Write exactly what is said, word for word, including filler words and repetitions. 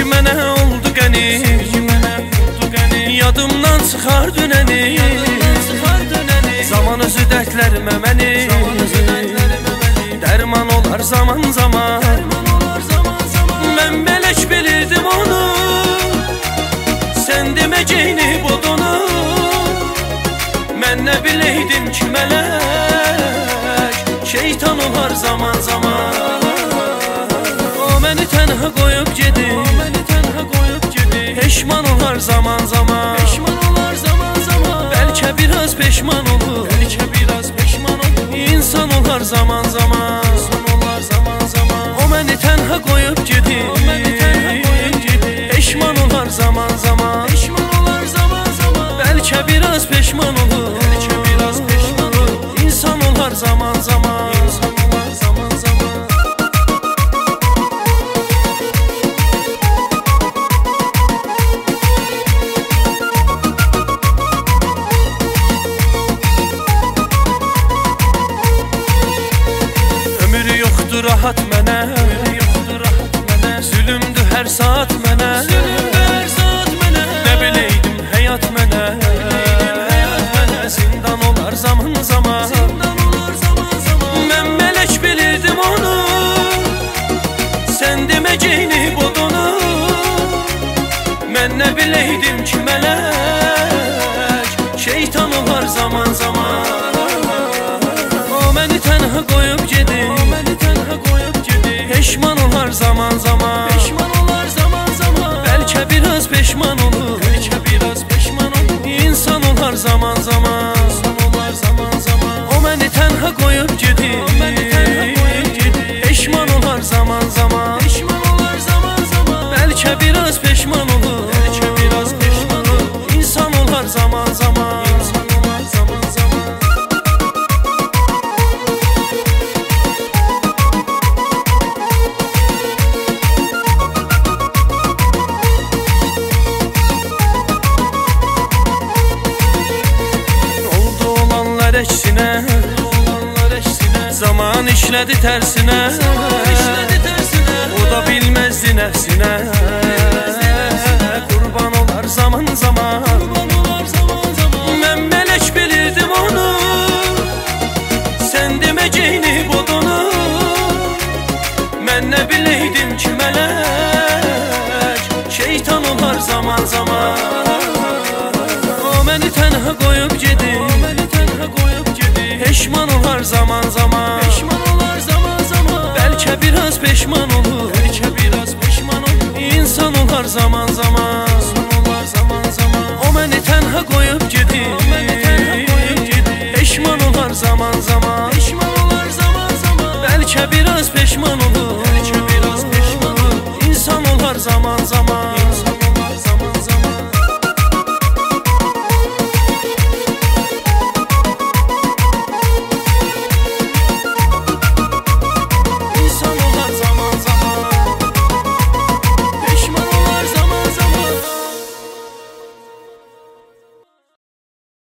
Sevgi mənə oldu qəni, yadımdan çıxar dünəni. Zaman özü dərdlərimə məni, dərman olar zaman zaman. Mən belək bilirdim onu, sən deməcəyini bodonu. Mən nə biləydim ki mələk, şeytan olar zaman zaman. O məni tənha qoyub gedir, peşman olar zaman zaman. Bəlkə biraz peşman olur, İnsan olar zaman zaman. O məni tənha qoyub gedir, peşman olar zaman zaman. Bəlkə biraz peşman olur, İnsan olar zaman zaman. Rahat mənə, zülümdür hər saat mənə. Nə biləydim həyat mənə, zindan olar zaman zaman. Mən mələk bilirdim onu, sən deməcəyini bodonu. Mən nə biləydim ki mələk, şeytan olar zaman zaman. O məni tənha qoyub gedir, peşman olar zaman zaman. Bəlkə biraz peşman olur, İnsan olar zaman zaman. O məni tənha qoyub gedir, peşman olar zaman zaman. Bəlkə biraz peşman olur, İnsan olar zaman zaman. Əksinə, zaman işlədi tərsinə, o da bilməzdi nəfsinə. Qurban olar zaman zaman. Mən mələk bilirdim onu, sən deməcəyini bodonu. Mən nə biləydim ki mələk, şeytan olar zaman zaman. O məni tənha qoyub gedir, peşman olar zaman zaman. Bəlkə biraz peşman olur, İnsan olar zaman zaman. O məni tənha qoyub gedir, peşman olar zaman zaman. Bəlkə biraz peşman olur, İnsan olar zaman zaman.